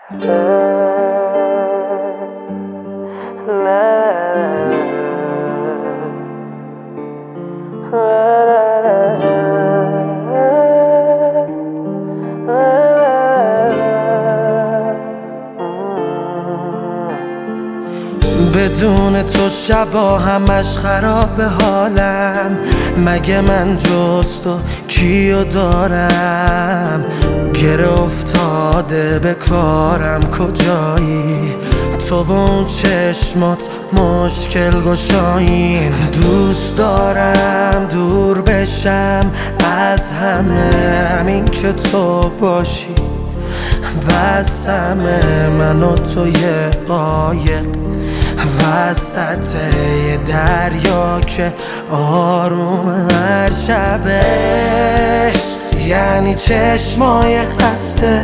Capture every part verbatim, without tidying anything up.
بدون تو شبا همش خراب حالم. مگه من جز تو کیو دارم؟ گره افتاده به کارم کجایی؟ تو و اون چشمات مشکل گشایین. دوست دارم دور بشم از همه، همین که تو باشی بس همه. من و تو یه قایق وسط یه دریا که آروم هر شبش، یعنی چشمای خسته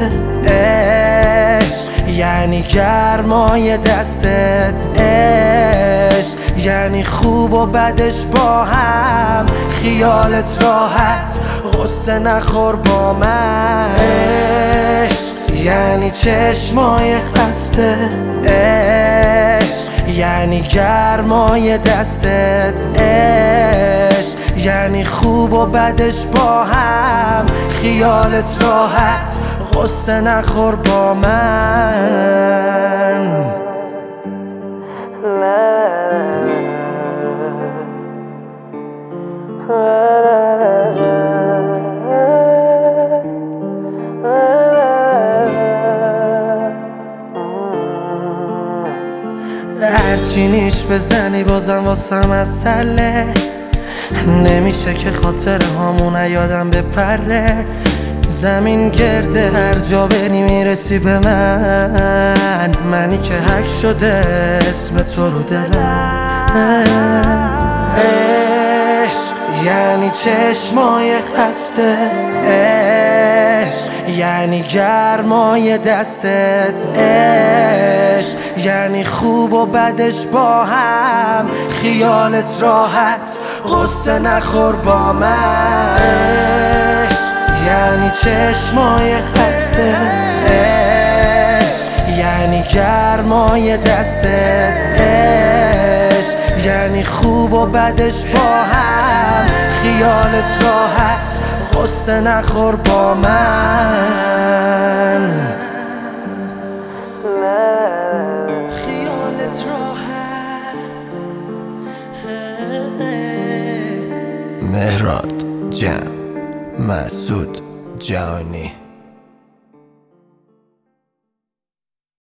عشق، یعنی گرمای دستت عشق، یعنی خوب و بدش با هم، خیالت راحت غصه نخور با من عشق، یعنی چشمای خسته عشق، یعنی گرمای دستت عشق، یعنی خوب و بدش با هم، خیالت راحت غصه نخور با من. هرچی نیش بزنی بازم واسه مسئله نمیشه که خاطر هامون یادم بپره. زمین گرده هر جا بری میرسی به من، منی که حک شده اسم تو رو دلم. عشق یعنی چشمای خسته عشق، یعنی گرمای دستت عشق، یعنی خوب و بدش با هم، خیالت راحت غصه نخور با من عشق، یعنی چشمای خسته عشق، یعنی گرمای دستت عشق، یعنی خوب و بدش با هم، خیالت راحت غصه نخور با من. خیالت راحت. مهراد جمع مسعود جهانی.